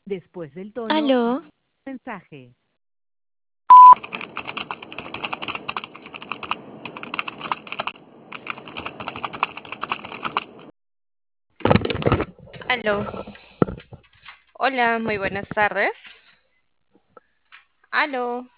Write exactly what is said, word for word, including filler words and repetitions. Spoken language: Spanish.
Después del tono, Aló, mensaje. Aló, hola, muy buenas tardes. Aló,